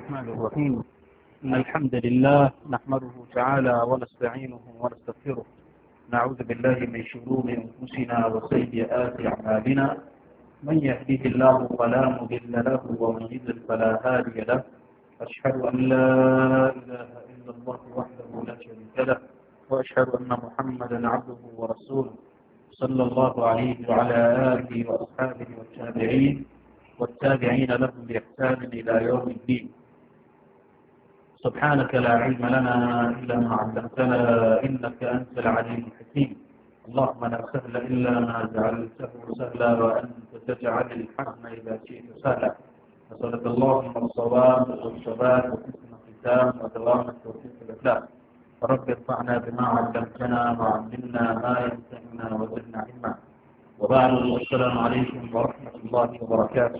الرحمن الرحيم إن الحمد لله نحمده تعالى ونستعينه ونستغفره نعوذ بالله من شرور أنفسنا وسيئات أعمالنا من يهده الله فلا مضل له ومن يضلل فلا هادي له أشهد أن لا إله إلا الله وحده لا شريك له وأشهد أن محمدا عبده ورسوله صلى الله عليه وعلى آله وأصحابه والتابعين لهم بإحسان إلى يوم الدين. سبحانك لا علم لنا إلا ما علمتنا إنك أنت العليم الحكيم. اللهم لا سهل إلا ما جعلته سهلا وأنت تجعل الحزن إذا شئت سهلا. نسألك اللهم الصواب والثبات وحسن الختام ودوام التوفيق والإخلاص. رب ارفعنا بما علمتنا وعلمنا ما ينفعنا وزدنا علما. وبعد السلام عليكم ورحمة الله وبركاته.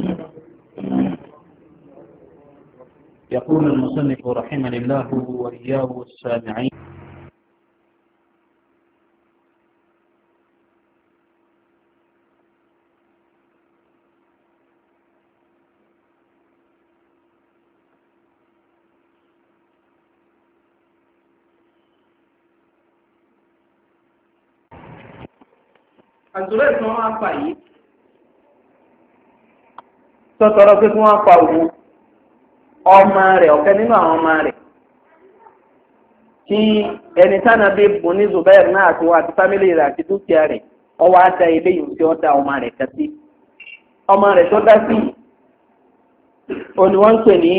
يقول المصنف رحمه الله وإياه السامعين àtúrẹ́ tí wọ́n á fà yìí tọ́tọ́rọ́ pé kí wọ́n pa òun ọmọ rẹ̀ ọ̀kẹ́ nínú àwọn ọmọ rẹ̀ tí ẹni tánà bí bùn ní Zubair náà àti wọn àti fámìlì rẹ̀ àti dúkìá rẹ̀ ọwọ́ á da ilé yìí tí ó da ọmọ rẹ̀ kẹsí ọmọ rẹ̀ tó dá sí òní wọ́n ń pè ní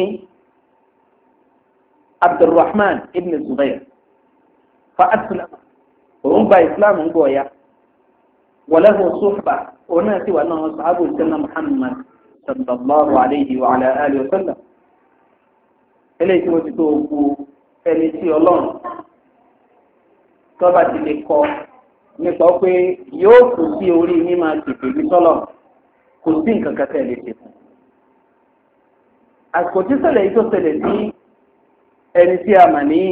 Abdulrahman ibn Zubair fa aslam òun gba Islam ń gbọ́ ya. وله صحبة ونأتي وأنه أصحاب سيدنا محمد صلى الله عليه وعلى آله وسلم eléyìí tí mo ti tó ogun ẹni tí Ọlọ́run tọ́ba ti lè kọ nípa pé yóò kù sí orí mímọ tètè bí sọ́lọ̀ kò sí nǹkan kan tẹ̀ lè ṣe fún. àsìkò tí ṣẹlẹ̀ yìí tó ṣẹlẹ̀ sí ẹni tí a mà ní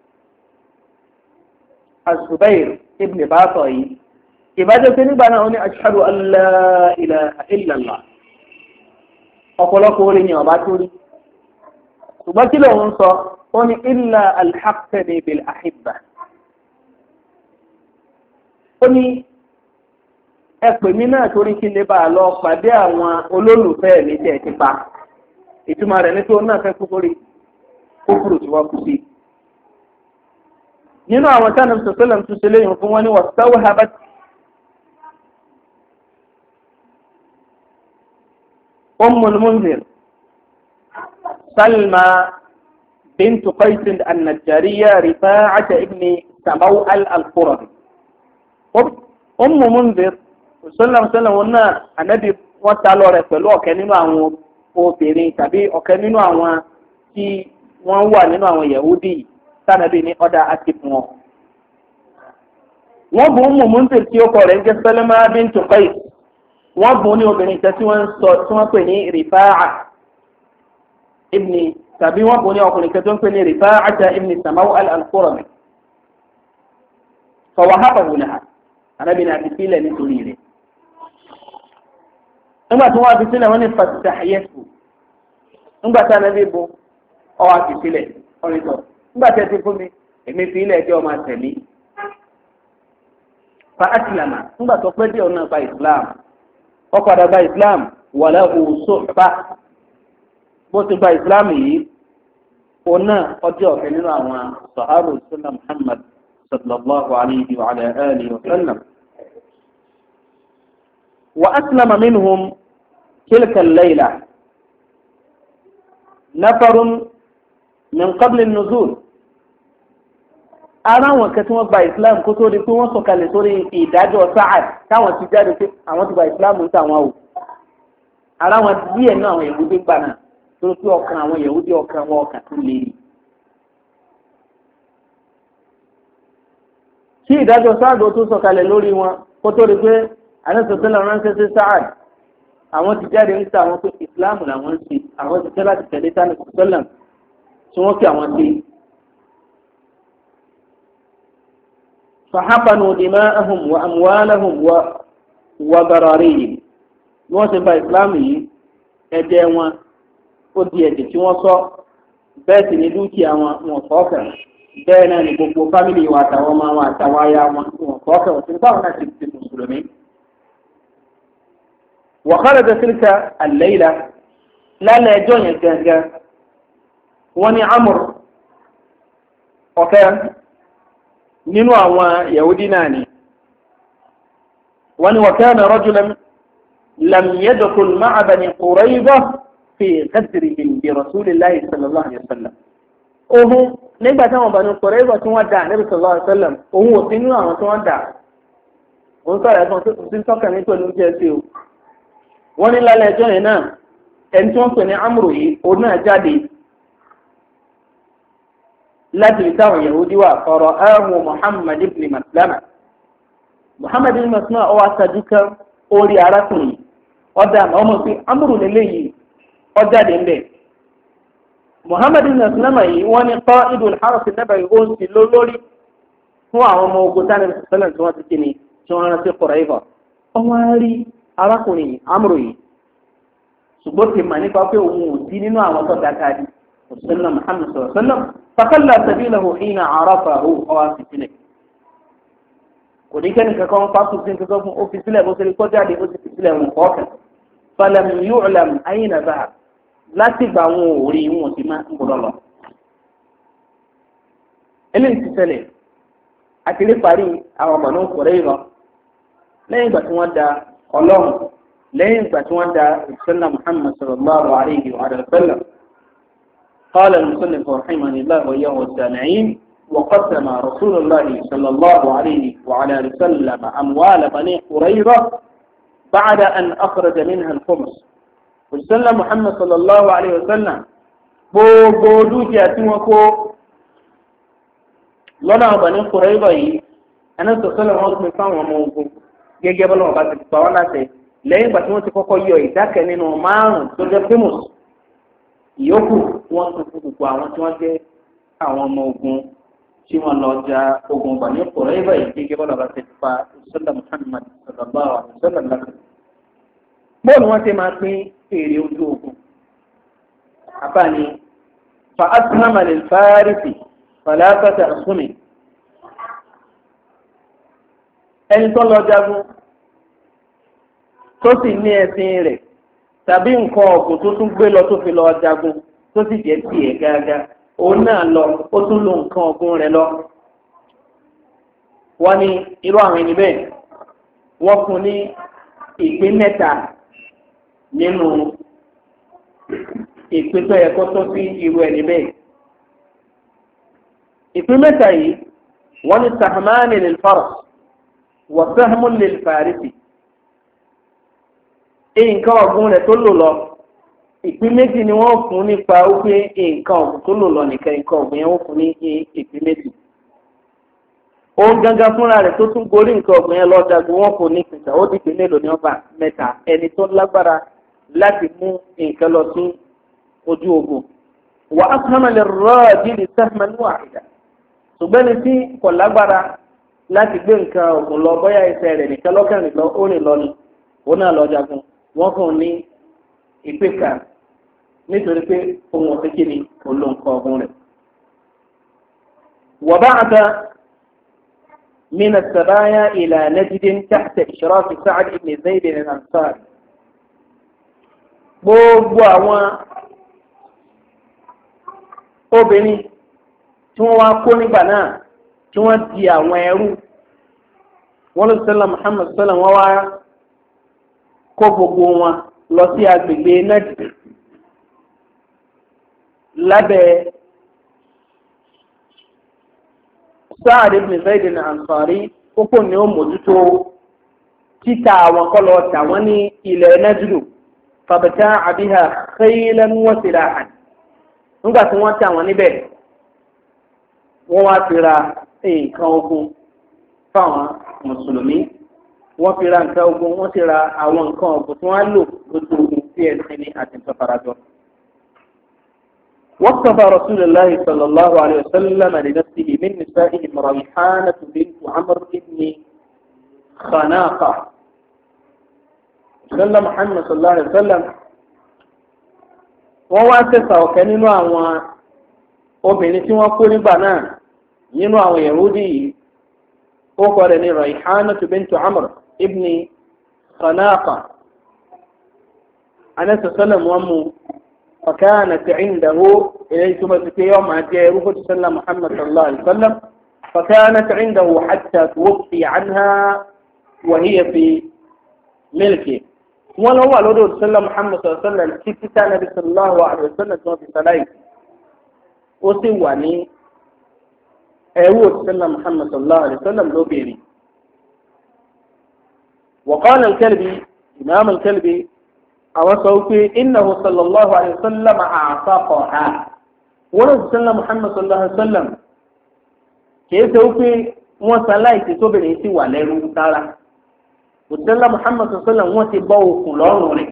Az-Zubair ibn Batta yìí ìbájọ́ pé nígbà náà ó ní ashhadu an la ilaha illallah ọ̀pọ̀lọpọ̀ orin ni ọba tó rí ṣùgbọ́n kí lòun sọ ó ní illa alhaqtani bil ahibba ó ní ẹ pè mí náà torí kí lè bá a lọ pàdé àwọn olólùfẹ́ mi tẹ̀ ti pa ìtumọ̀ rẹ̀ ní pé ó náà fẹ́ kúkúrú kúkúrú tí wọ́n kú sí nínú àwọn tánà sọ̀tọ́lá tó ṣe léyìn fún wọn ní wastawhabat أم المنذر سلمى بنت قيس النجارية رفاعة ابن سموء القرظي أم منذر صلى الله عليه وسلم قلنا النبي وسألوا رسولو ọ̀kan nínú àwọn obìnrin tàbí ọ̀kan nínú àwọn tí wọ́n wà nínú àwọn Yahudi tánàbí ní ọ̀dà àti fún wọn. wọ́n bu Umm Munzir tí ó kọ̀ rẹ̀ ń jẹ́ Salma bintu Qais wọ́n bùn ní obìnrin kan tí wọ́n pè ní Rifa'a ibni tàbí wọ́n bùn ní ọkùnrin kan tí wọ́n pè ní Rifa'ata ibni Samaw al-Qurami fawahabahu laha arábìnrin àti sílẹ̀ nítorí rẹ̀ nígbà tí wọ́n fi sílẹ̀ wọ́n ní fastahiyatu nígbà tí anábì bu ọwọ́ àti sílẹ̀ ọ̀rìntọ̀ nígbà tí ẹ ti fún mi èmi fi ilẹ̀ ẹjọ́ máa tẹ̀lé fa aslama nígbà tó pẹ́ díẹ̀ ọ̀nà gba Islam ọkọ̀dà gba Islam walahu suhba bó ti gba Islam yìí òun náà ọjọ́ ọ̀fẹ́ nínú àwọn sàhábà sọ́nà Muhammad sallallahu alayhi wa ala alihi wa sallam wa aslama minhum tilka al-layla nafarun min qabl an-nuzul ara wọn kẹ́ tí wọ́n gba Islam kó tó di pé wọ́n sọ̀kalẹ̀ sórí ìdájọ́ Sa'ad táwọn ti jáde pé àwọn ti gba Islam ń tàwọn o ara wọn díẹ̀ náà àwọn Yahudi gbà náà tó pé ọkàn àwọn Yahudi ọkàn wọn ọkàn tó lè rí. tí ìdájọ́ Sa'ad tó sọ̀kalẹ̀ lórí wọn kó tó di pé anẹ́sọ̀tẹ́lẹ̀ ránṣẹ́ sí Sa'ad àwọn ti jáde ń tàwọn pé Islam làwọn ń ṣe àwọn ti tẹ́ láti tẹ̀lé tánì sọ́lá tí wọ́n fi àwọn ṣe. فحقنوا دماءهم وأموالهم وضراريهم wọ́n ti gba ìsìláàmù yìí ẹ̀jẹ̀ wọn ó di ẹ̀jẹ̀ tí wọ́n sọ bẹ́ẹ̀ sì ni dúkìá wọn fọ́ọ̀kàn bẹ́ẹ̀ náà ni gbogbo fámìlì wa àtàwọn ọmọ wọn àtàwọn aya wọn fọ́ọ̀kàn tí báwọn náà ti ti mùsùlùmí. wa kharaja tilka al-layla lálẹ́ ẹjọ́ yẹn gangan wọ́n ní Amr ọ̀kẹ́ nínú àwọn Yahudi náà ni wọ́n ní wa kana rajulan lam yadkhul ma'a bani Qurayza fi qadrihim bi rasulillahi sallallahu alayhi wa sallam. Ohun nígbà táwọn Bani Qurayza tí wọ́n dà Nabi sallallahu alayhi wa sallam ohun ò sí nínú àwọn tí wọ́n dà òun sọ̀rọ̀ ẹ̀sán tó ti tọ́ka ní pẹ̀lú jẹ́ sí o. wọ́n ní lálẹ́ ẹjọ́ yẹn náà ẹni tí wọ́n pè ní Amru yìí òun náà jáde láti ibi táwọn Yahudi wà ọ̀rọ̀ ẹ̀hún Muhammad ibn Maslama. Muhammad ibn Maslama ọwọ́ aṣáájú orí arákùnrin ọ̀dà ọmọ sí Amru lélẹ́yìí ọjáde ńbẹ. Muhammad ibn Maslama yìí wọ́n ní qa'idul haras an-nabawi ó ń ti lórí fún àwọn ọmọ ogun tánà sẹ́lẹ̀ tí wọ́n ti kí ni tí wọ́n rántí Qurayza. ọmọ rí arákùnrin yìí Amru yìí ṣùgbọ́n ti mà nípa pé òun ò sí nínú àwọn tó dáká di òṣèlú Muhammad sallallahu alaihi wasallam fakalla sabilahu hina arafahu ọwọ́ fi sílẹ̀. kò ní kẹ́ni kankan wọn pàṣẹ sí kankan fún ó fi sílẹ̀ bó ṣe rí kọjáde ó ti fi sílẹ̀ wọn kọ́ọ̀kan. falam yu'lam ayna dhahab láti gba àwọn òrí wọn ti máa ń gbọdọ̀ lọ. eléyìí ti ṣẹlẹ̀ àti lè parí àwọn Banu Qurayza lẹ́yìn ìgbà tí wọ́n da Ọlọ́run lẹ́yìn ìgbà tí wọ́n da ìṣẹ́lá Muhammad sallallahu alayhi wa sallam. قال المصنف رحمه الله وإياه السامعين وقسم رسول الله صلى الله عليه وعلى وسلم أموال بني قريظة بعد أن أخرج منها الخمس. وسلم محمد صلى الله عليه وسلم بودو جاتوكو لنا بني قريظة أنا سأسلم وقت فان وموكو gẹ́gẹ́ bọ́lá ọba ti pa wọ́n láti lẹ́yìn ìgbà tí wọ́n ti kọ́kọ́ yọ ìdákẹ́ nínú márùn-ún tó jẹ́ famous ìyókù wọ́n tún fún gbogbo àwọn tí wọ́n jẹ́ àwọn ọmọ ogun tí wọ́n lọ ja ogun Bani Qurayza yìí gẹ́gẹ́ bọ́lá ọba ti pa ìṣẹ́lẹ̀ Muhammad sallallahu alaihi wasallam láti. bóòlù wọn ti máa pín èrè ojú ogun àbáni fa asnama lil farisi falafata asumi ẹni tó lọ jagun tó sì ní ẹṣin rẹ̀ tàbí nǹkan ọ̀gùn tó tún gbé lọ tó fi lọ jagun tó sì jẹ́ tiẹ̀ gágá òun náà lọ ó tún lo nǹkan ọ̀gùn rẹ̀ lọ. wọ́n ní irú àwọn ẹni bẹ́ẹ̀ wọ́n fún ní ìpín mẹ́ta nínú ìpín tó yẹ kó tó sí irú ẹni bẹ́ẹ̀. ìpín mẹ́ta yìí wọ́n ní sahmani lil faras wa sahmun lil farisi. nǹkan ọ̀gùn rẹ̀ tó lò lọ ìpín méjì ni wọ́n fún nípa wípé nǹkan ọ̀gùn tó lò lọ nìkan nǹkan ọ̀gùn yẹn wọ́n fún ní ìpín méjì. òun gangan fúnra rẹ̀ tó tún gorí nǹkan ọ̀gùn yẹn lọ́jàgbọ́n wọ́n fún ní ìpìtà ó dìgbé mélòó ní ọba mẹ́ta ẹni tó lágbára láti mú nǹkan lọ sí ojú ogun. wà á sọ́nà lè rọ́ọ̀dì ní sahman wahida ṣùgbọ́n ní tí kò lágbára láti gbé nǹkan ọ̀gùn lọ bóyá ẹsẹ̀ rẹ̀ nìkan lọ́kàrin lọ ó lè lọ ni òun náà lọ jagun wọ́n fún un ní ìpín kan nítorí pé ohun ọ̀sẹ̀ kí ni olóńkọ́ ọ̀gùn rẹ̀. وبعث من السبايا إلى نجد تحت إشراف سعد بن زيد الأنصاري. gbogbo àwọn obìnrin tí wọ́n wá kó nígbà náà tí wọ́n di àwọn ẹrú wọ́n lọ sẹ́lá Muhammad sẹ́lá wọ́n wá kó gbogbo wọn lọ sí agbègbè Najd lábẹ́ Sa'ad ibn Zayd al-Ansari kókó ni ó mójútó títà àwọn kọlọ tà wọ́n ní ilẹ̀ Najdu fabta'a biha khaylan wa silahan. nígbà tí wọ́n tà wọ́n níbẹ̀ wọ́n wá fi ra nǹkan ogun fáwọn mùsùlùmí wọ́n fi ra nǹkan ogun wọ́n ti ra àwọn nǹkan ogun tí wọ́n lò lójú ogun tí ẹ̀sìn ní àti ìtọ́farajọ. وصف رسول الله صلى الله عليه وسلم لنفسه من نسائهم ريحانة بنت عمرو بن خناقة. صلى محمد صلى الله عليه وسلم wọ́n wá tẹ̀sà ọ̀kẹ́ nínú àwọn obìnrin tí wọ́n kó nígbà náà nínú àwọn Yahudi yìí ó kọ́ rẹ̀ ní Rayhana bintu Amr ibn Khanaqa anẹ́sẹ̀ sọ́lẹ̀ wọn mú فكانت عنده إليه ثم يوم عدي روح صلى محمد صلى الله عليه وسلم فكانت عنده حتى توفي عنها وهي في ملكه ولو ولد صلى محمد صلى الله عليه وسلم كتاب النبي صلى الله عليه وسلم في صلاة وسواني أيوة صلى محمد صلى الله عليه وسلم لو بيري وقال الكلبي إمام الكلبي أوصوكي إنه صلى الله عليه وسلم أعتقها ولد صلى محمد صلى الله عليه وسلم كيف توكي وصلاة تبني سوى ليرو تعالى وصلى محمد صلى الله عليه وسلم وتبوك لوري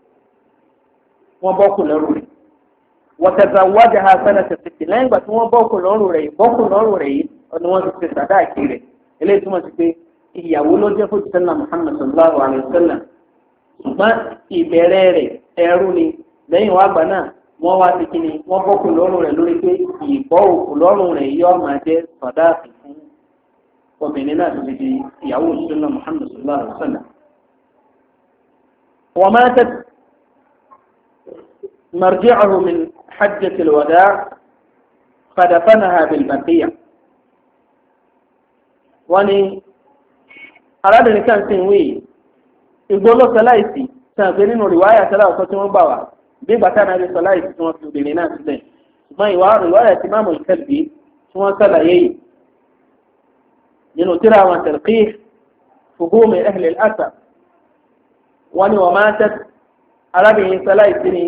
وبوك لوري وتزوجها سنة 6 لين بس وبوك لوري بوك لوري ونوان تستدعى كيري إليه ثم تقول ìyàwó ló jẹ́ fún ìṣẹ́lá Muhammad sallallahu alayhi wa sallam ṣùgbọ́n ìbẹ̀rẹ̀ rẹ̀ ẹrú ni lẹ́yìn wá gbà náà wọ́n wá sí kíni wọ́n bọ́kù lọ́rùn rẹ̀ lórí pé ìbọ́ òkú lọ́rùn rẹ̀ yọ máa jẹ́ sọ̀dáàfì fún obìnrin náà ti di ìyàwó ìṣẹ́lá Muhammad sallallahu alayhi wa sallam. wọ́n máa tẹ́ marji'uhu min hajjati al-wada' fadafanaha bil-Baqiyya. wọ́n ní arábìnrin kan sì ń wí ìgbóló sọláìsì sàn pé nínú rìwáyà sọlá ọ̀sán tí wọ́n gbà wá bí gbàtà náà rí sọláìsì tí wọ́n fi obìnrin náà sílẹ̀ ṣùgbọ́n rìwáyà tí máàmù ìkẹlbí tí wọ́n sàlàyé yìí nínú tíra àwọn tẹ̀lẹ́kì fùhùmí ahli al-athar wọ́n ní wọ́n máa tẹ́ arábìnrin sọláìsì ni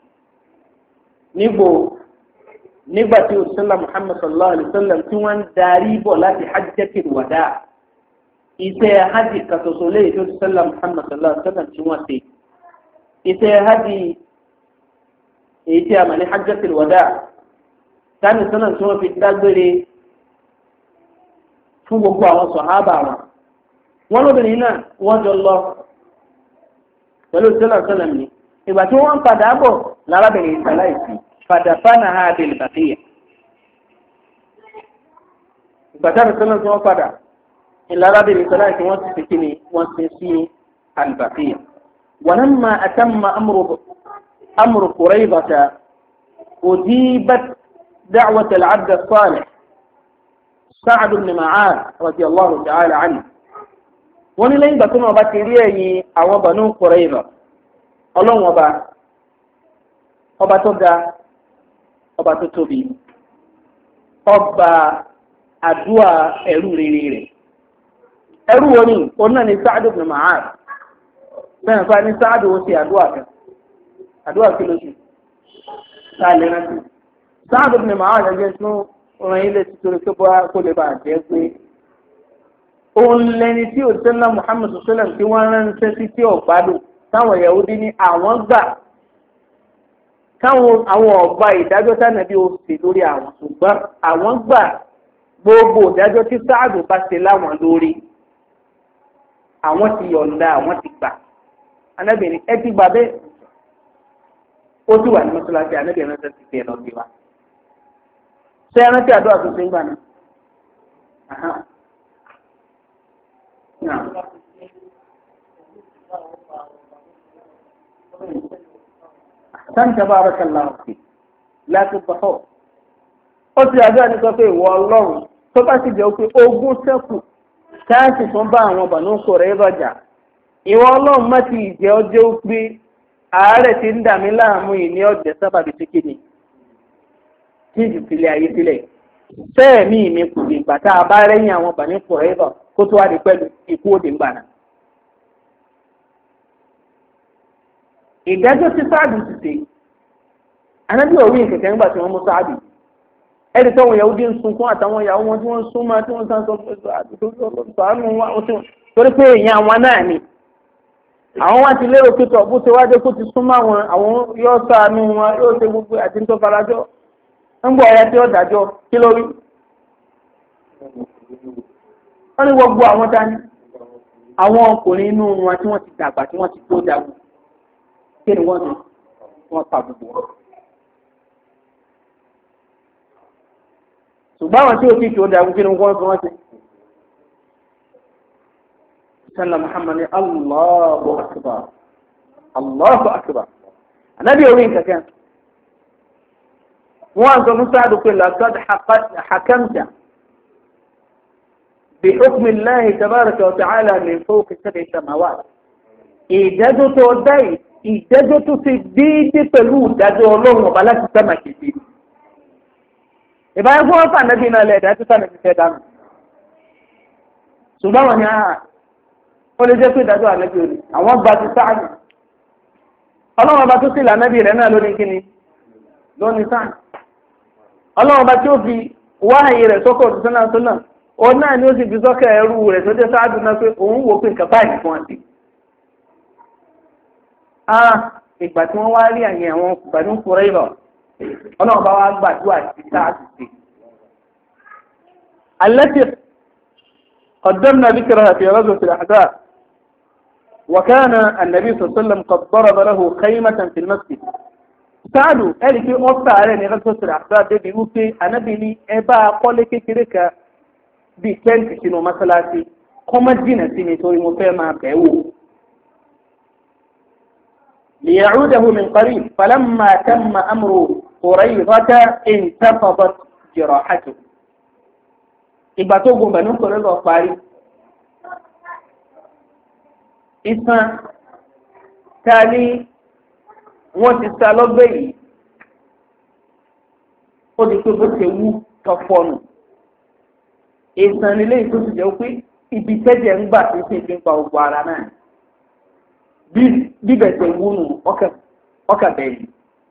nígbà tí òṣìṣẹ́lá Muhammad sallallahu alayhi wa sallam tí wọ́n ń darí bọ̀ láti hajjatul wada' iṣẹ́ hajj kàtòsó lè tó ti sẹ́lá Muhammad sallallahu alaihi wasallam tí wọ́n ṣe iṣẹ́ hajj èyí tí a mọ̀ ní hajjatul wada' tani sọ́nà tí wọ́n fi dágbére fún gbogbo àwọn sọ̀hábà wọn lóbìnrin náà wọ́n jọ lọ pẹ̀lú sẹ́lá sọ́nà mi ìgbà tí wọ́n ń padà bọ̀ lárábìnrin ìsàláìsì fadafanaha bil-Baqiyya ìgbà tí sọ́nà tí wọ́n padà الأرابي بثلاثة وانتسكني وانتسي البقية ولما أتم أمر قريظة أجيبت دعوة العبد الصالح سعد بن معاذ رضي الله تعالى عنه ونلين بكم وباتريه أو بنو قريظة الله ọba tó ga ọba tó tóbi ọba àdúà ẹrú rere rẹ̀ ẹrú wọn ni òun náà ni Sa'd ibn Mu'adh bẹ́ẹ̀ fà ní Sa'd ó ṣe àdúà kí ló ṣe sáàlẹ̀ rántí Sa'd ibn Mu'adh ẹgbẹ́ tún ọ̀rọ̀ ilé títorí tó bá kó lè bá jẹ́ pé òun lẹni tí òṣèlú Muhammad sallam tí wọ́n ránṣẹ́ sí tí ọ̀gbádùn táwọn Yahudi ní àwọn gbà káwọn àwọn ọba ìdájọ́ tánàbí ó ṣe lórí àwọn ṣùgbọ́n àwọn gbà gbogbo ìdájọ́ tí Sa'd bá ṣe láwọn lórí àwọn ti yọ̀ǹda àwọn ti gbà anábìrin ẹ ti gbà bẹ́ẹ̀ ó sì wà ní mọ́ṣáláṣí anábìrin ránṣẹ́ ti fi ẹ̀ lọ bí wa ṣé ẹ rántí àdúrà tó ṣe ń gbà náà. Sáńtà barakallahu fi láti bàtọ̀. Ó ti àdúrà ní sọ pé ìwọ Ọlọ́run tó bá sì jẹ́ pé ogún ṣẹ́kù káàsì tó ń bá àwọn Banu Qurayza jà. Ìwọ Ọlọ́run má ti jẹ́ ọjọ́ pé àárẹ̀ ti ń dà mí láàmú yìí ní ọ̀jẹ̀ sábàbí tí kìíní. Kí ìdílé ayé sílẹ̀. Sẹ́ẹ̀mí mi kù lè gbà tá a bá rẹ́yìn àwọn Banu Qurayza kó tó wá di pẹ̀lú ikú òde ń gbà náà. Ìdájọ́ tí Sáàdù ti ṣe anábí orí ìkẹ̀kẹ́ nígbà tí wọ́n mú Sáàdù ẹni tó wọn Yahudi ń sunkún àtàwọn ìyàwó wọn tí wọ́n sún máa tí wọ́n sàn sọ torí pé èèyàn àwọn náà ni àwọn wá ti lérò pé tọ̀ bó ṣe wájú kó ti sún máa wọn àwọn yóò ṣàánú wọn yóò ṣe gbogbo àti tó farajọ́ ń bọ̀ ọ̀yá tí ó dájọ́ kí lórí wọ́n ní gbogbo àwọn dání àwọn ọkùnrin inú wọn tí wọ́n ti dàgbà tí wọ́n ti tó jagun kí ni wọ́n ní wọ́n pa gbogbo wọn ṣùgbọ́n àwọn tí ó ti kí ó dàgbù kí ni wọ́n fi wọ́n ti sallá Muhammad ní Allahu akbar Allahu akbar anábì orí nǹkan wọ́n sọ fún Sáàdù pé laqad hakamta bi hukmi Allahi tabaraka wa ta'ala min fawqi sab'i samawat ìdájọ́ tó dá ìdájọ́ tó ti déédé pẹ̀lú ìdájọ́ ọlọ́run ọba láti sẹ́mà kejì ìbáyé fún ọ́fà nẹ́bí náà lẹ́ẹ̀dá tó sẹ́mà ti fẹ́ dánù ṣùgbọ́n wọn ni ó lè jẹ́ pé ìdájọ́ ànẹ́bí òní àwọn gba ti Sáàdù ọlọ́run ọba tó sì lànẹ́bí rẹ̀ náà lónìí kíni lónìí Sáàdù ọlọ́run ọba tí ó fi wáhàyè rẹ̀ sọ́kọ̀ òtútù náà tó náà òun náà ni ó sì fi sọ́kẹ̀ ẹrú rẹ̀ tó jẹ́ Sáàdù náà pé òun wò pé nǹkan báyìí fún àti ìgbà tí wọ́n wá rí àyẹ̀ àwọn Banu Qurayza ọlọ́run bá wá gbàdúrà sí Sáàdù sí التي قدمنا ذكرها في غزوة الأحزاب وكان النبي صلى الله عليه وسلم قد ضرب له خيمة في المسجد Sáàdù ẹ̀rì pé wọ́n fà rẹ̀ ní غزوة الأحزاب débi wípé Ànábì ní ẹ bá kọ́lé kékeré kan bíi tẹ́ǹtì sínú mọ́sálásí kọ́mọ́ jìnà sí mi torí mo fẹ́ máa bẹ̀ wò. ليعوده من قريب فلما تم أمر قريظة انتفضت جراحته ìgbà tó gun Banu Qurayza parí ìsàn ta ní wọ́n ti sá lọ́gbẹ́ yìí ó di pé bó ṣe wú tọ́fọ́nù ìsàn nílé ìtò ti jẹ́ pé ibi tẹ́jẹ̀ ń gbà tí ṣe fi ń pa gbogbo ara náà bíbẹ̀ ṣe wú nù ọkà bẹ̀rẹ̀.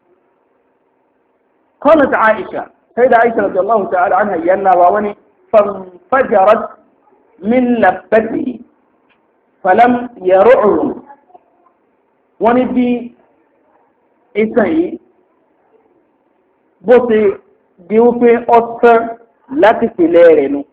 قالت عائشة سيدة عائشة رضي الله تعالى عنها يلا ووني فانفجرت من لبته فلم يرعه وني بي إسائي بوسي ديوفي أصفر láti pèlè rẹ̀ nù.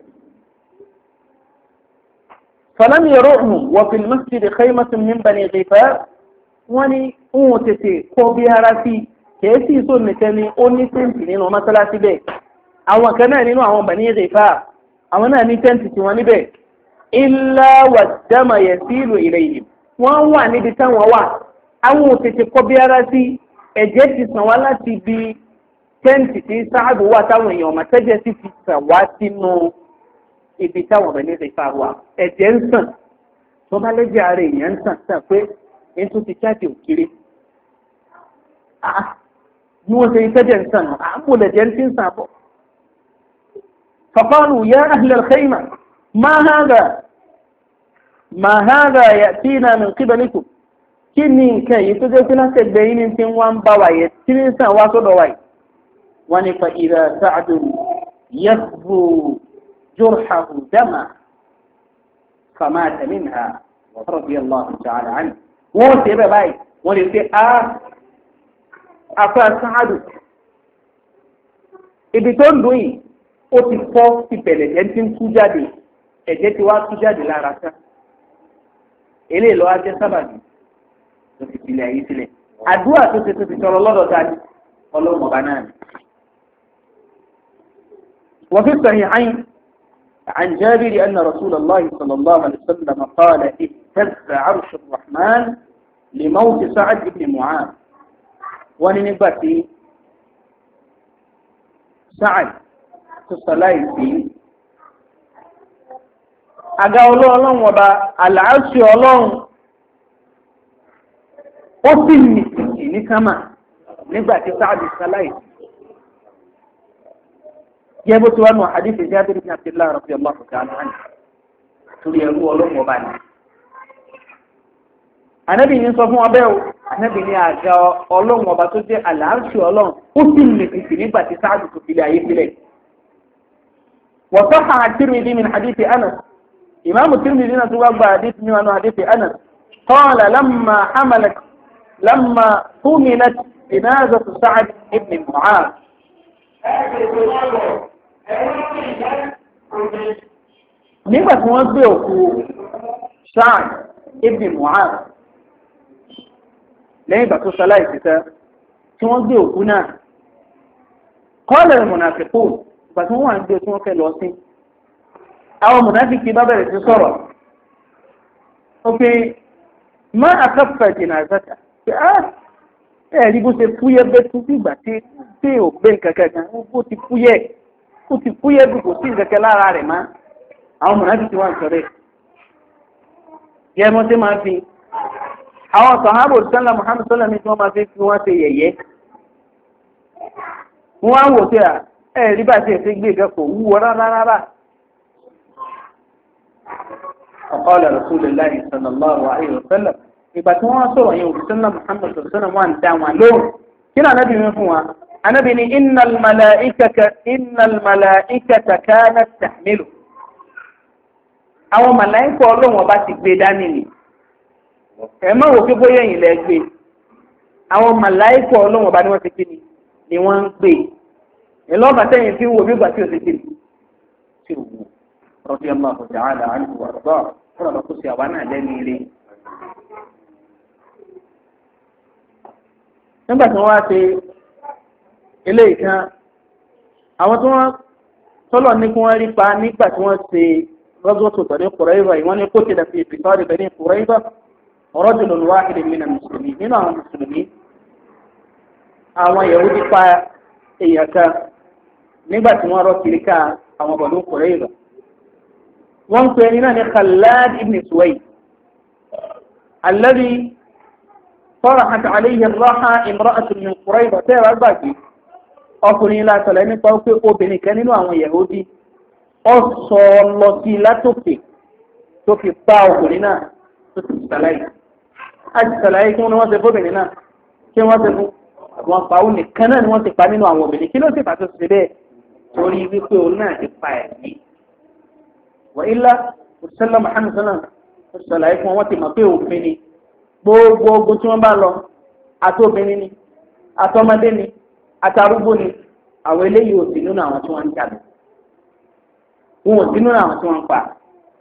فلم يرعه وفي المسجد خيمة من بني غفار wọ́n ní òun tètè kọ́ bí ara sí kèésì tó nìkan ni ó ní tẹ́ǹtì nínú mọ́sálásí bẹ́ẹ̀ àwọn kan náà nínú àwọn Bani Ghifar àwọn náà ní tẹ́ǹtì tí wọ́n níbẹ̀ illa wad-dama yasilu ilayhim wọ́n wà níbi táwọn wà àwọn tètè kọ́ bí ara sí ẹ̀jẹ̀ ti sàn wá láti bí tẹ́ǹtì tí Sáàdù wà táwọn èèyàn ọmọ tẹ́jẹ̀ sì ti sàn wá sínú ibi táwọn Bani Ghifar wà ẹ̀jẹ̀ ń sàn tó bá lẹ́jẹ̀ ara èèyàn ń sàn pé ètò ti jáde òkèrè ní wọ́n ṣe ìtẹ́jẹ̀ ń sàn àbúlẹ̀ jẹ́ ń sàn bọ̀. فقالوا يا أهل الخيمة ما هذا يأتينا من قبلكم kí ni nǹkan yìí tó jẹ́ pé láti ẹgbẹ́ yìí ní tí wọ́n ń bá wa yẹ tí ní sàn wá sọ́dọ̀ wa yìí wọ́n ní فإذا سعد يغزو جرحه دما فمات منها رضي الله تعالى عنه wọ́n ṣe bẹ́ẹ̀ báyìí wọ́n lè ṣe afẹ́ Sáàdù ibi tó ń dùn yìí ó ti fọ́ ìbẹ̀lẹ̀ jẹ́ tí ń tú jáde ẹ̀jẹ̀ ti wá tú jáde lára tán eléyìí lọ́wọ́ ajẹ́ sábàbí tó fi tilẹ̀ yìí sílẹ̀ àdúrà tó ti tọrọ lọ́dọ̀ dání ọlọ́run ọba náà ni. wọ́n fi sahihayn عن جابر أن رسول الله صلى الله عليه وسلم قال اهتز عرش الرحمن لموت سعد بن معاذ وننبتي سعد تصليتي أقا الله وبا العرش الله أصلني كما نبتي سعد تصليتي جابوا سؤال حديث جابر بن عبد الله رضي الله تعالى عنه تقول يقول الله وباني Ànábì ní sọ fún ọbẹ̀ o Ànábì ní àga ọlọ́run ọba tó jẹ́ àlàáṣì ọlọ́run ó sì lè fìfì nígbà tí Sáàdù tó fi lè ayé sílẹ̀. وصح الترمذي من حديث أنس إمام الترمذي نتوقع حديث من حديث أنس قال لما حملت جنازة سعد بن معاذ nígbà tí wọ́n gbé òkú Sa'd ibn Mu'adh lẹ́yìn ìgbà tó sọlá ìsìtẹ́ tí wọ́n gbé òkú náà qala al-munafiqun ìgbà tí wọ́n wà ń gbé tí wọ́n fẹ́ lọ sí àwọn mùnáfíkì bá bẹ̀rẹ̀ sí sọ̀rọ̀ ó pé má àkàfẹ́ jìnnà àgbàtà pé ẹ̀rí bó ṣe fúyẹ́ bẹ́ẹ̀ tún bí ìgbà tí ò gbé nǹkan kankan ó ti fúyẹ́ bí kò sí nǹkan kan lára rẹ̀ má àwọn mùnáfíkì wà ń sọ bẹ́ẹ̀ yẹ mọ́ sí máa fi àwọn sàhábà sọ́lá Muhammad sọ́lá ní tí wọ́n máa fi wọ́n ṣe yẹ̀yẹ́ wọ́n á wò sí ẹ̀rí bá ṣe gbé ìkẹ́kọ̀ọ́ wúwo rárá. ọ̀kọ́lẹ̀ Rasulullahi sallallahu alaihi wasallam ìgbà tí wọ́n sọ̀rọ̀ yẹn òṣìṣẹ́lá Muhammad sọ́lá wọn dá wọn lóhùn kí náà anábì mi fún wa anábì ní innal malaikata kanat tahmilu àwọn màláìkà ọlọ́wọ́n bá ti gbé dání ni ẹ má wò pé bóyá ẹ̀yin lẹ gbé àwọn màláìkà ọlọ́wọ́n bá ní wọ́n ti kí ni wọ́n ń gbé ìlọ́ọ̀bà tẹ́yìn fi ń wo bí ìgbà tí o ti kí ni tí o wù radiyallahu ta'ala anhu wa arda fún ọ̀dọ́ kó sí àwa náà lẹ́nu ilé. nígbà tí wọ́n wá ṣe eléyìí kan àwọn tí wọ́n tọ́lọ̀ ní kí wọ́n rí pa nígbà tí wọ́n ṣe غزوة بني قريظة وأن قتل في قتال بني قريظة رجل واحد من المسلمين منهم المسلمين àwọn Yahudi pa èèyàn kan nígbà tí wọ́n rọ́ kiri ká àwọn Banu Qurayza wọ́n ń pè ní náà ní Khalad ibn Suwayd alladhi طرحت عليه الراحة امرأة من قريظة tẹ́ẹ̀rọ gbàgbé ọkùnrin látọ̀lẹ́ nípa pé obìnrin kan nínú àwọn Yahudi ó sọ lọ sí látòkè tó fi pa ọkùnrin náà tó ti sàlàyé àti sàlàyé kí wọ́n ṣe fóbìnrin náà kí wọ́n ṣe fún àwọn pàwọ́ nìkan náà ni wọ́n ti pa nínú àwọn obìnrin kí ló sì pàtó sí bẹ́ẹ̀ torí wípé òun náà ti pa ẹ̀mí wà ilá òṣìṣẹ́lá Muhammad sallam ó sàlàyé fún wọn ti mọ̀ pé òfin ni gbogbo ogun tí wọ́n bá lọ àtòbìnrin ni àtọmọdé ni àtàrúgbó ni àwọn eléyìí ò sí nínú àwọn tí wọ́n ń jalè wọn ò sínú àwọn tí wọ́n ń pa.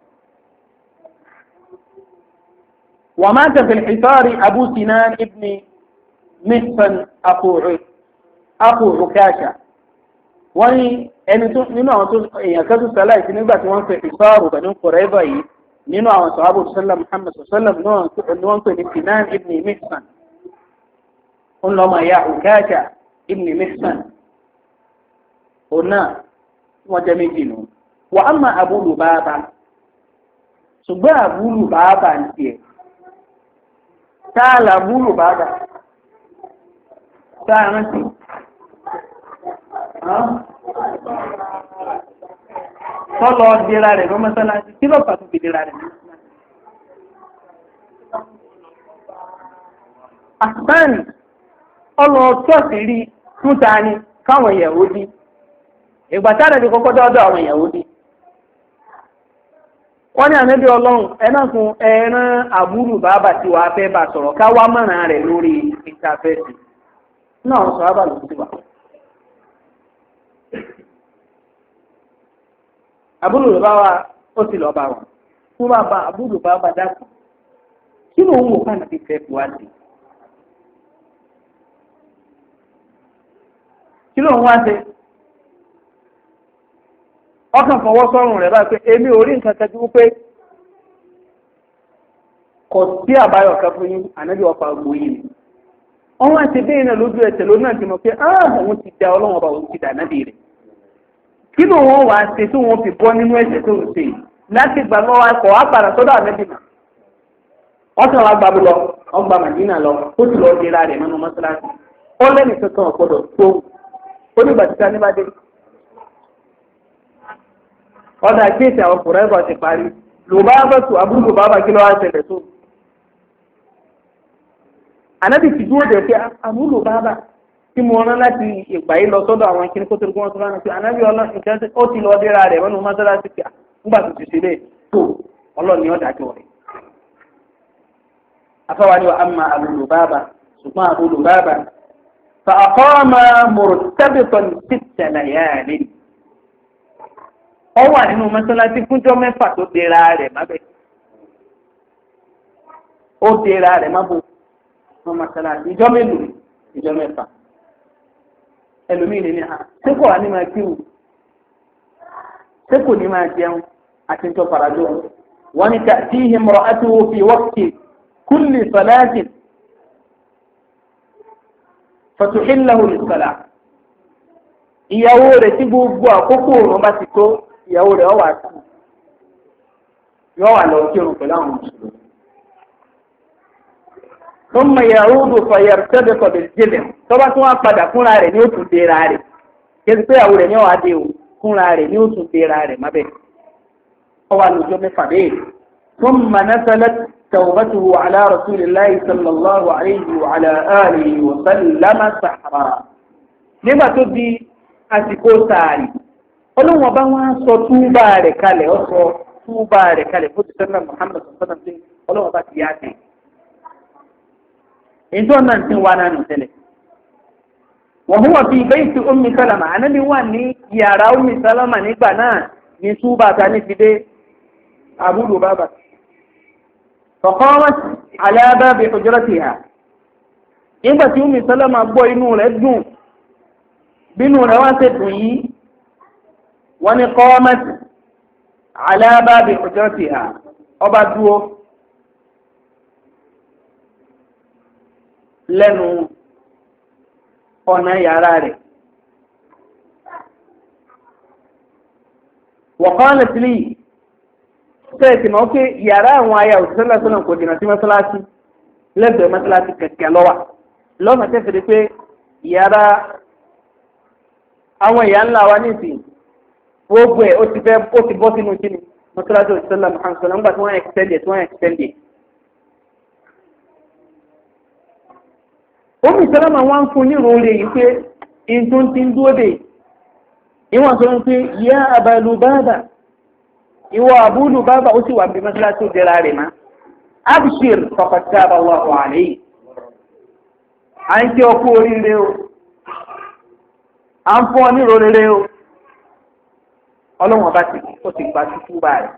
ومات في الحصار أبو سنان ابن محصن أخو عكاشة wọ́n ní ẹni tó nínú àwọn tó èèyàn kan tó sàlàyé sí nígbà tí wọ́n fi ìsọ́ọ̀rù Banu Qurayza yìí nínú àwọn sàhábà sọ́lá Muhammad sọ́lá ní wọ́n pè ní Sinan ibn Mihsan ń lọ́mọ ya Ukasha ibn Mihsan òun náà wọ́n jẹ́ méjì nù. Wa amma Abu Lubaba ṣùgbọ́n Abu Lubaba ń tiẹ̀ táàlà Abu Lubaba táà rántí tọ́lọ dira rẹ̀ lọ́mọ mọ́sálásí kí ló pàtó fi dira rẹ̀ àtàní ọlọ tọ́sí rí túta ní káwọn Yahudi ìgbà táà rẹ̀ bí kọ́kọ́ dọ́dọ̀ àwọn Yahudi wọ́n ní ànábì Ọlọ́run ẹ̀nà fún ẹran Abu Lubaba tí wàá fẹ́ bá sọ̀rọ̀ ká wá mọ̀ràn rẹ̀ lórí ìtafẹ́sì náà sọ ábà ló ti wà. Abu Lubaba ó sì lọ́ọ́ bá wọn fún bàbá Abu Lubaba dákú kí ló ń wò fún àti fẹ́ fi wá sí kí ló ń wá sí ọkàn fọwọ́ sọ́rùn rẹ̀ báyìí pé èmi ò rí nǹkan kan ju pé kò sí àbáyọ kan fún yín ànábì ọ̀pá ògbó yìí ni wọ́n wá ti bẹ́ẹ̀ náà lójú ẹsẹ̀ lónìí náà ti mọ̀ pé òun ti da Ọlọ́run ọba òun ti dà nábì rẹ̀ kí ló wọ́n wá ṣe tí wọ́n fi bọ́ nínú ẹ̀ṣẹ̀ tó ń ṣe láti gbà lọ́wọ́ akọ̀ wá padà sọ́dọ̀ ànábì náà wọ́n tún wá gbàgbọ́ lọ wọ́n gba Màdínà lọ ó sì lọ́ọ́ dira rẹ̀ mọ́nú mọ́sálásí ó lẹ́nu kankan ọ̀gbọ́dọ̀ tó ó nígbà tí ká níbàdé ọ̀dà kéèsì àwọn Qurayza ti parí Lubaba tó Abu Lubaba kí ló wá ṣẹlẹ̀ tó. Ànábì ti dúró dẹ̀ pé Abu Lubaba tí mo rán láti ìgbà yìí lọ sọ́dọ̀ àwọn akíní kó tó rí wọ́n tó rán pé ànábì Ọlọ́run ó ti lọ dẹ́ra rẹ̀ wọ́n mọ́sálásí pé nígbà tó ti ṣe lé tó Ọlọ́run ni ó dájọ́ rẹ̀. Afáwa ni wa amma Abu Lubaba ṣùgbọ́n Abu Lubaba fa aqama murtabitan sitta layalin. Ó wà nínú mọ́sálásí fúnjọ́ mẹ́fà tó dera rẹ̀ mábẹ́. Ó dera rẹ̀ mábò wọ́n mọ́sálásí ìjọ́ mélòó ìjọ́ mẹ́fà. Ẹlòmíì ní ha ṣé kò wá ní máa kí wù ṣé kò ní máa jẹun àti ń tọ́ farajọ wọ́n ní ta'tihi imra'atuhu fi waqti kulli salatin fatuhillahu lis-salah ìyàwó rẹ̀ tí gbogbo àkókò òun bá ti tó ìyàwó rẹ̀ yóò wà lọ kírun pẹ̀lú àwọn mùsùlùmí. thumma ya'udu fayartabitu bil-jilm tó bá tún wá padà fúnra rẹ̀ ní òtún dèrà rẹ̀ kí pé ìyàwó rẹ̀ ní ọ̀wá dé o fúnra rẹ̀ ní òtún dèrà rẹ̀ má bẹ́ẹ̀. ó wà lójó mẹ́fà bẹ́ẹ̀. thumma nazalat tawbatuhu ala rasulillahi sallallahu alayhi wa ala alihi wa sallama sahra. nígbà tó di àsìkò sàárì ọlọ́run ọba wọn sọ túbà rẹ̀ kalẹ̀ ó sọ túbà rẹ̀ kalẹ̀ fún ìṣẹ́lẹ̀ Muhammad sọ̀tọ́nà tí ọlọ́run ọba ti yá tẹ̀. ìjọ náà ti wá náà nù tẹ́lẹ̀. wọ́n hùwà fi bayti Ummi Salama ànábi wà ní yàrá Ummi Salama nígbà náà ní túbà ta ní fi dé Abu Lubaba. faqamat ala babi hujratiha nígbà tí Ummi Salama gbọ́ inú rẹ̀ dùn bínú rẹ̀ wá ṣètùn yìí wọ́n ní qamat ala babi hujratiha ọba dúó lẹ́nu ọ̀nà yàrá rẹ̀. wa qalat li sẹ́ẹ̀tì máa ń pé yàrá àwọn aya òṣìṣẹ́ lọ́sọ̀nà kò jìnnà sí mọ́sálásí lẹ́gbẹ̀ẹ́ mọ́sálásí kẹ̀kẹ́ lọ́wà lọ́nà tẹ́fẹ̀ẹ́ pé yàrá àwọn ìyá ńlá wa ní ìsìn gbogbo ẹ̀ ó ti bọ́ sínú kíni mọ́sálásí òṣìṣẹ́ lọ́sọ̀nà Muhammad sọ̀rọ̀ nígbà tí wọ́n extend it. Ummi Salama wọ́n fún ní ìròlẹ̀ yìí pé in tó ti ń dúó dé ìwọ̀n tó ń pé yá Aba Lubaba ìwọ Abu Lubaba ó sì wà bí mọ́sálásí ó jẹ́ra rẹ̀ má abshir faqad taba Allahu alayhi à ń kí ọkú oríire o à ń fún ọ ní ìròlẹ̀ o ọlọ́run ọba ó ti gba tútú báyìí.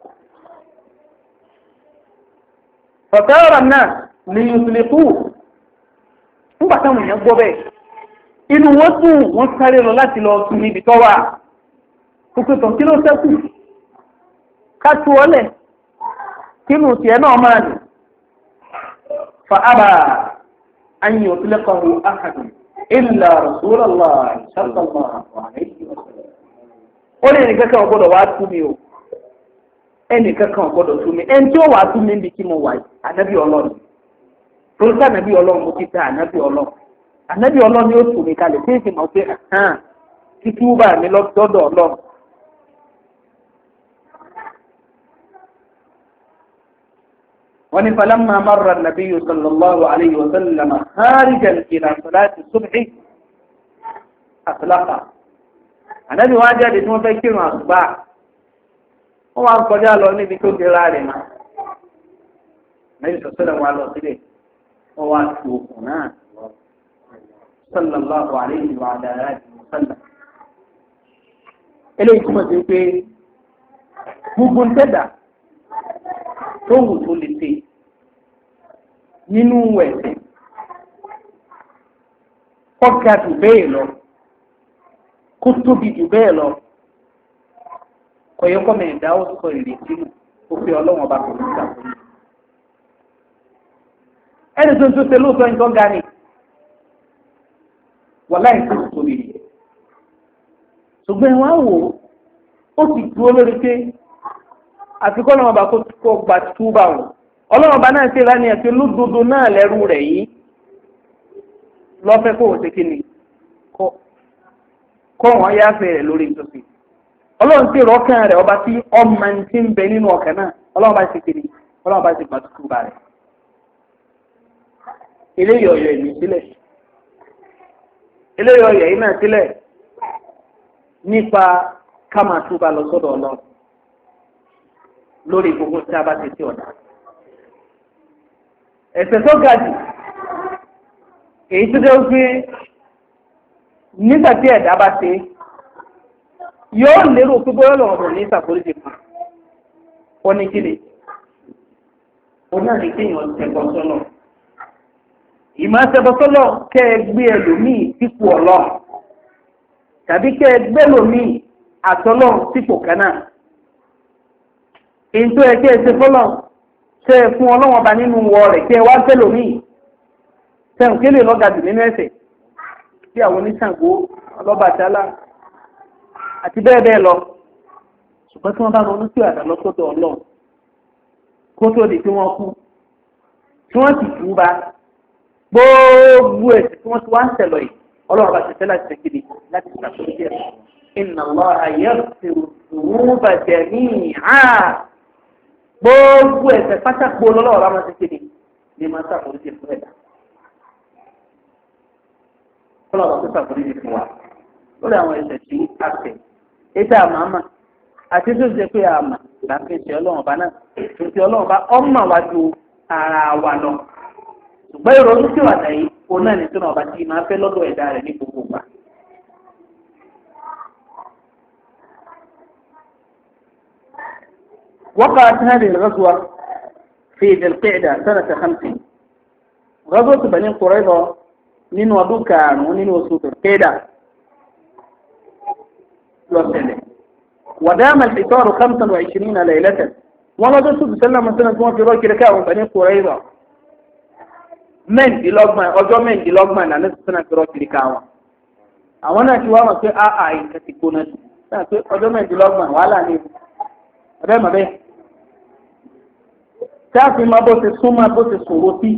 fọ̀tẹ́rọ̀ náà ní yusliqu nígbà táwọn èèyàn gbọ́ bẹ́ẹ̀ inú wọn dùn wọ́n sáré lọ láti lọ sùn níbi tó wà kókó tán kí ló ṣẹ́kù ká tú ọlẹ̀ kínú tiẹ̀ náà máa dùn fa aba an yutlaqahu ahadun illa rasulullah sallallahu alayhi wa sallam. ó lè ní kankan gbọ́dọ̀ wá tú mi o ẹnì kankan gbọ́dọ̀ tú mi ẹni tí ó wàá tú mi níbi tí mo wà yìí ànábì Ọlọ́run torípa ànábì Ọlọ́run mo ti ta ànábì Ọlọ́run ni ó tù mí kalẹ̀ tí èsì mọ̀ pé títú bá mi lọ́dọ̀ Ọlọ́run. wọ́n ní falamma marra an-nabiyyu sallallahu alayhi wa sallam kharijan ila salati subhi atlaqa. ànábì wá jáde tí wọ́n fẹ́ kírun àsùbá wọ́n wá ń kọjá lọ níbi tó dira rẹ̀ náà. ànábì sọ̀sọ́dọ̀ wọn lọ sílẹ̀ wọ́n wá tu òkun náà sallallahu alayhi wa alihi wa sallam. eléyìí túmọ̀ sí pé gbogbo ń tẹ̀dá tó wù tó lè ṣe nínú ẹ̀sìn kọ́gà jù bẹ́ẹ̀ lọ kó tóbi jù bẹ́ẹ̀ lọ kọ̀yọ́kọ́ mẹ́ẹ̀dá ó sọ ìrètí nù ó fi ọlọ́wọ́n bá kò ní ìgbàgbọ́ yìí. ẹni tó ń tó ṣe lóòótọ́ ní tó ga ni wọ́n láì tó tóbi rẹ̀ ṣùgbọ́n wọn á wò ó sì dúró lórí pé àfikún ọlọ́wọ́n bá kó gba túbà wọn ọlọ́wọ́n bá náà ṣe lánìí àti olódodo náà lẹ́rú rẹ̀ yìí lọ́fẹ́ kó o ṣe kí ni kó wọn yá fẹ́ rẹ̀ lórí ìtòsí ọlọ́run tí ìrọ́kàn rẹ̀ ọba tí ọmọ ti ń bẹ nínú ọkàn náà ọlọ́run bá ṣe kí ni ọlọ́run bá ṣe gba túbà rẹ̀ eléyìí ọ̀yọ̀ ìlú sílẹ̀ eléyìí ọ̀yọ̀ yìí náà sílẹ̀ nípa ká máa túbà lọ sọ́dọ̀ ọlọ́run lórí gbogbo tí a bá ti tí ọ̀dà. ẹ̀ṣẹ̀ tó ga jù èyí tó jẹ́ pé nígbà tí ẹ̀dá bá ṣe yóò lérò pé bóyá lọ́wọ́ ní ìṣàkóríjì kan wọ́n ní kíni òun náà ní kéèyàn ṣẹ̀bọ̀ sọ́nà ìmọ̀ ṣẹ̀bọ̀ sọ́nà kẹ́ ẹ gbé ẹlòmíì sípò ọlọ́run tàbí kẹ́ ẹ gbé ẹlòmíì àtọ́lọ́run sípò kan náà. èyí tó yẹ kí ẹ ṣe fọ́lọ́ ṣe fún ọlọ́run ọba nínú wọ rẹ̀ kí ẹ wá tẹ́lòmíì sẹ́hùn kí lè lọ́gàdù nínú ẹ̀ṣẹ̀ bí àwọn oníṣàngó ọlọ́bàtálá àti bẹ́ẹ̀ bẹ́ẹ̀ lọ. ṣùgbọ́n tí wọ́n bá ronú sí àdá lọ́sọ́dọ̀ ọlọ́run kó tó di pé wọ́n kú tí wọ́n sì tú bá gbogbo ẹ̀ṣẹ̀ tí wọ́n ti wá ń ṣẹlọ yìí ọlọ́run bá ṣe fẹ́ láti ṣèkéde láti ṣàkóso díẹ̀. inna Allaha yaghfiru dhunuba jami'a gbogbo ẹ̀ṣẹ̀ pátákó lọ́lọ́run bá máa ṣèkéde ní máa ṣàkóso díẹ̀ fún ẹ̀dá. ọlọ́run tó ṣàkóso díẹ̀ fún wa lórí àwọn ẹ̀ṣẹ̀ tí a ṣẹ̀ ètò àmàmà àti tó ṣe pé àmà láti ṣe ọlọ́run bá náà tó ṣe ọlọ́run bá ọmọ wájú ara wa lọ. ṣùgbọ́n ìrònú tí wà láyé òun náà ní tó náà bá ti máa fẹ́ lọ́dọ̀ ẹ̀dá rẹ̀ ní gbogbo gbà. وقعت هذه الغزوة في ذي القعدة سنة 50. غزوة بني قريظة من ودوكان ومن وسوط القعدة وسلم ودام الحصار 25 ليلة. ولا رسول صلى الله عليه وسلم في روكي ركاء بني قريظة mẹ́ǹdínlọ́gbọ̀n ọjọ́ mẹ́ǹdínlọ́gbọ̀n náà lẹ́sìn sọ́nà fi rọ́ọ̀kì ká wọn. àwọn náà ti wá wọn pé àà nǹkan ti gbóná sí náà pé ọjọ́ mẹ́ǹdínlọ́gbọ̀n wàhálà ní ọ̀bẹ́ mọ̀bẹ́. káàfin máa bó ṣe súnmọ́ bó ṣe ṣòro sí.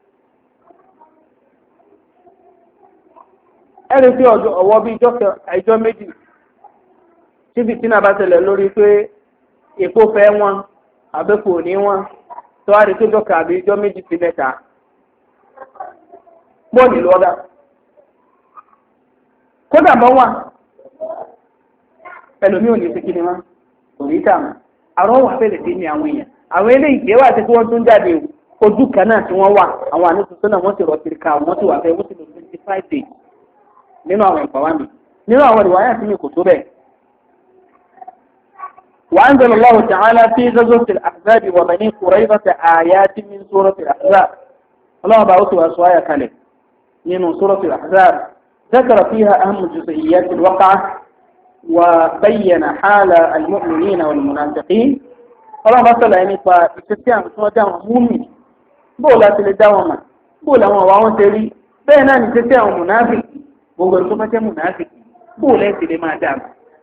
ẹ̀rí tí ọwọ́ bí ìjọ méjì tí fìtínà bá ṣẹlẹ̀ lórí pé èpo fẹ́ wọn àbẹ́kù ní wọn tó wá rí tó jọ kàbí ìjọ méjì sí mẹ́ta. bọ́ọ̀lì lọ́dá kódà bọ́ wà ẹlòmí ò ní sí kíni wọn kò ní tààmù àrọ́ wà fẹ́lẹ̀ sí ní àwọn èèyàn àwọn ilé ìgbéwà tí wọ́n tún jáde ojú kan náà tí wọ́n wà àwọn àníṣùsọ́ náà wọ́n ti rọ̀ kiri ká wọ́n ti wà fẹ́ wọ́n ti lò 25 days nínú àwọn ìpàwá mi nínú àwọn ìwáyà tí mi kò tó bẹ́ẹ̀. وأنزل الله تعالى في غزوة الأحزاب وبني قريظة آيات من سورة الأحزاب. الله بعث وأسوايا كلمة من سورة الأحزاب ذكر فيها أهم جزئيات الوقعة وبين حال المؤمنين والمنافقين. الله مثل يعني فاستطيع أن دعوة مؤمن بولا تلدعوة بولا وعوان تري بينا نستطيع منافق بولا سمة منافق بولا تلما دعوة.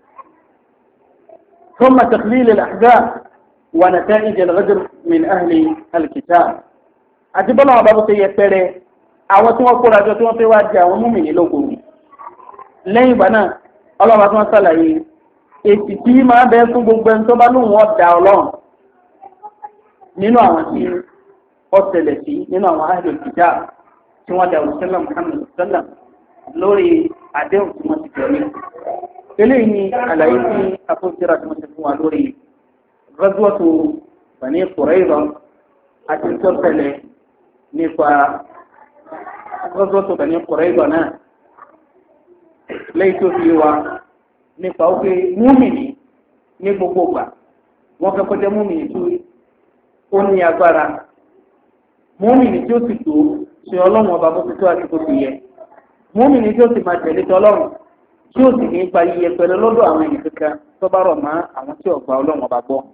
ثم تقليل الأحزاب ونتائج الغدر من أهل الكتاب. أتبقى بابا سيئة àwọn tí wọ́n kóra jọ tí wọ́n fẹ́ wá jẹ àwọn múmìnì lógun lẹ́yìn ìgbà náà ọlọ́run tí wọ́n sàlàyé èsì tí máa bẹ́ fún gbogbo ẹni tó bá lóun ọ̀dà ọlọ́run nínú àwọn tí ó ṣẹlẹ̀ sí nínú àwọn ahlul kitab tí wọ́n dà òṣèlú Muhammad sallam lórí àdéhùn tí wọ́n ti tẹ̀lé. eléyìí ni àlàyé tí àkóṣíra tí wọ́n ti fún wa lórí ghazwatu Bani Qurayza àti tó ṣẹlẹ̀ nípa Ghazwatu Bani Qurayza náà lẹ́yìn tó fi wá nípa ó pé múmìnì ní gbogbo gbà wọ́n fẹ́ kọjá múmìnì tó ó ní agbára múmìnì tí ó sì tó ṣe ọlọ́run ọba bó ti tó àti bó ti yẹ múmìnì tí ó sì máa tẹ̀lé tọlọ́run tí ó sì ní gba iye pẹ̀lú lọ́dọ̀ àwọn ènìyàn kankan tó bá rọ̀ mọ́ àwọn tí ọ̀gbà ọlọ́run ọba gbọ́.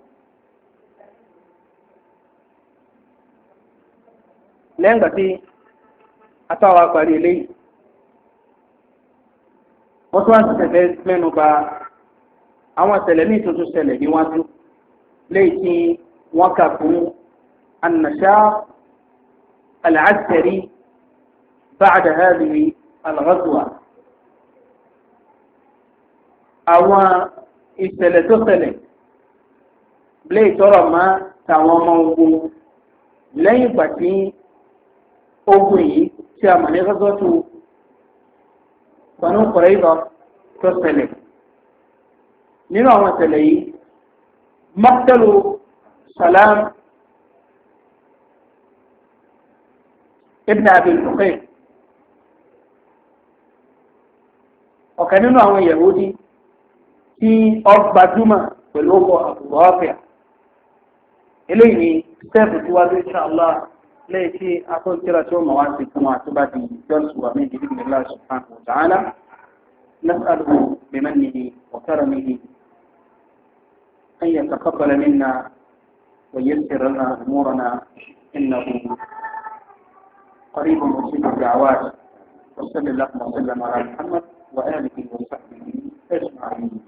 lẹ́yìn gbà tí àtàwọn àpàrí eléyìí wọ́n tún wá sí ṣẹ̀fẹ́ mẹ́nu bà àwọn ìṣẹ̀lẹ̀ ní ìtútù ṣẹlẹ̀ níwájú léyìí tí wọ́n kà fún annasha al-askari ba'da hadhihi al-ghazwa. àwọn ìṣẹ̀lẹ̀ tó ṣẹlẹ̀ léyìí tọrọ mọ́ tàwọn ọmọ ogun lẹ́yìn ìgbà tí ogun yìí tí a mọ̀ ní Ghazwatu Banu Qurayza tó ṣẹlẹ̀. nínú àwọn ìṣẹ̀lẹ̀ yìí maqtalu Salam ibn Abi al-Fuqayh ọ̀kan nínú àwọn Yahudi tí ó gbajúmọ̀ pẹ̀lú ọkọ̀ Abu Rafi'. eléyìí ni sẹ́ẹ̀fù tí wá sí inshallah lẹ́yìn tí akọ́kẹ́rà tí ó mọ̀ wá sí fún wa tó bá di jọ́sù wa méjì bí Allah subhanahu wa ta'ala nas'aluhu bimanihi wa karamihi أن يتقبل منا ويسر لنا أمورنا إنه قريب مجيب الدعوات. وصلى اللهم وسلم على محمد وآله وصحبه أجمعين.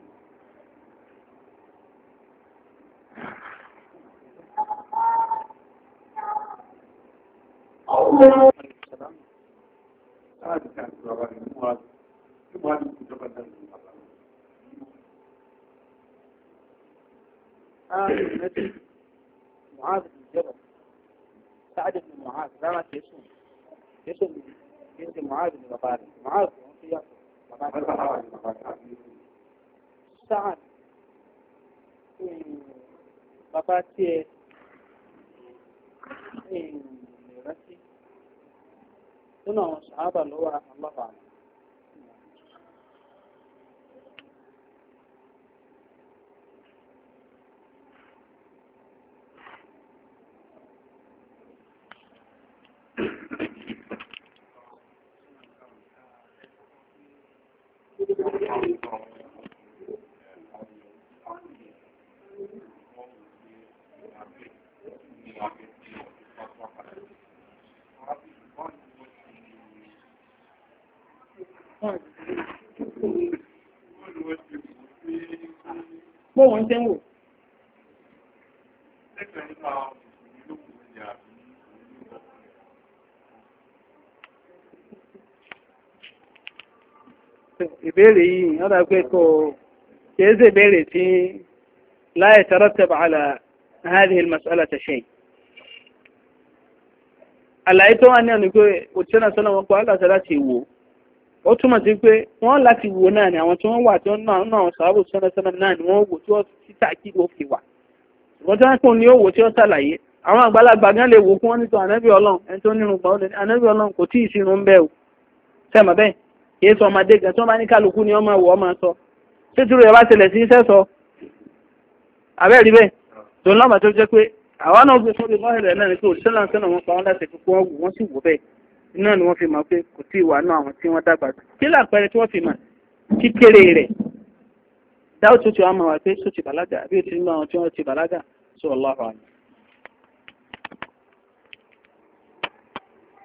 معاذ بن جبل، سعد بن معاذ، لا ما اسم معاذ بن بطاري، معاذ سعد بطاتي رسي سنة الصحابة اللي هو الله أعلم. Bóun ṣe ń wò. Ìbéèrè yìí wọ́n dá pé kò kìí ṣe ìbéèrè tí لا يترتب على هذه المسألة شيء. Àlàyé tó wà ní ọ̀nà pé òtítọ́nà sọ́nà wọn kọ́ aláṣẹ láti wò. Ó túmọ̀ sí pé wọ́n láti wò náà ni àwọn tí wọ́n wà tí wọ́n náà àwọn sàábò sọ́nà náà ni wọ́n wò tí wọ́n títà kí ó fi wà. Ṣùgbọ́n tí wọ́n kún ní owó tí ó ṣàlàyé. Àwọn àgbàlagbà gan lè wò fún wọn nítorí ànábì Ọlọ́run ẹni tó nírun gbà ó lè ní ànábì Ọlọ́run kò tí ì sínú ń bẹ́ o. Sẹ́mọ̀ bẹ́ẹ̀ kìí sọ ọmọdé gan tí wọ́n bá ní kálukú ni ọmọ ìwọ̀ ọmọ sọ. Ṣé tí rẹ̀ bá ṣẹlẹ̀ sí iṣẹ́ sọ? Àbẹ́ẹ̀rí bẹ́ẹ̀ tó lọ́mọ tó jẹ́ pé àwọn náà gbé sórí mọ́hìnrẹ̀ náà ní pé òṣìṣẹ́ láǹṣẹ́ náà wọ́n pa wọ́n láti fi kó wọ́n sì wò bẹ́ẹ̀. Iná ni wọ́n fi mọ̀ pé kò tí ì wà náà àwọn tí wọ́n dàgbà. Kí lápẹẹrẹ tí wọ́n fi mọ̀ kíkéré rẹ̀? Dáwọ́ tó ti wá mọ̀ wá pé só ti bàlágà àbí ó ti ń lọ àwọn tí wọ́n ti bàlágà sọ Allahu a'lam.